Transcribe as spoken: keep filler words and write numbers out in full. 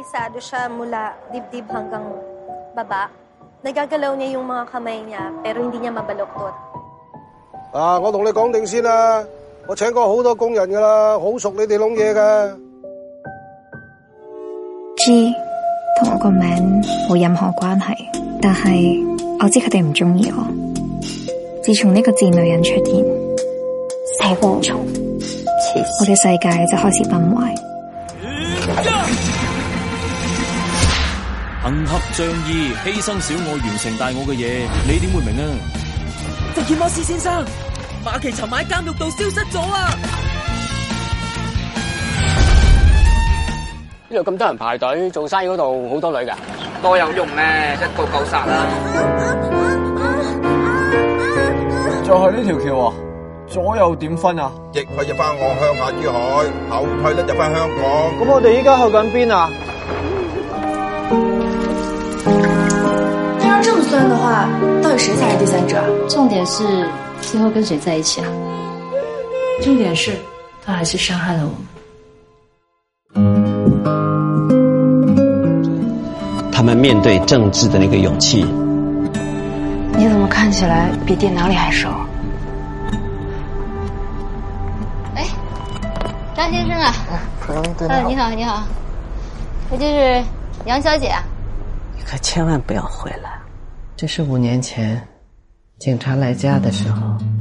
paralisado siya mula dibdib hanggang baba. Nagagalaw niya yung mga kamay niya, pero hindi niya mabaluktot. 啊，我同你講定先啦，我請過好多工人噶啦，好熟你哋窿嘢噶。 G 同我個名冇任何關係，但係我知佢哋唔中意我。自從呢個賤女人出現，死蝗蟲，我嘅世界就開始崩壞。 行俠仗義，犧牲小我完成大我嘅嘢，你點會明啊？ 福爾摩斯先生，馬奇尋晚喺監獄度消失咗啊！ 呢度咁多人排隊做生意，嗰度好多女㗎， 多有用咩？一個夠殺啦！ 就係呢條橋啊，左右點分啊？ 逆去入翻我鄉下珠海，後退咧入翻香港。 咁我哋依家去緊邊啊？ 那要這麼算的話，到底誰才是第三者？ 重點是最後跟誰在一起啊？ 重點是他還是傷害了我們。 他們面對政治的那個勇氣。 你怎麼看起來比電腦裡還熟？ 哎，張先生啊！嗯，你好，你好，我就是楊小姐啊。 你可千萬不要回來，這是五年前警察來家的時候。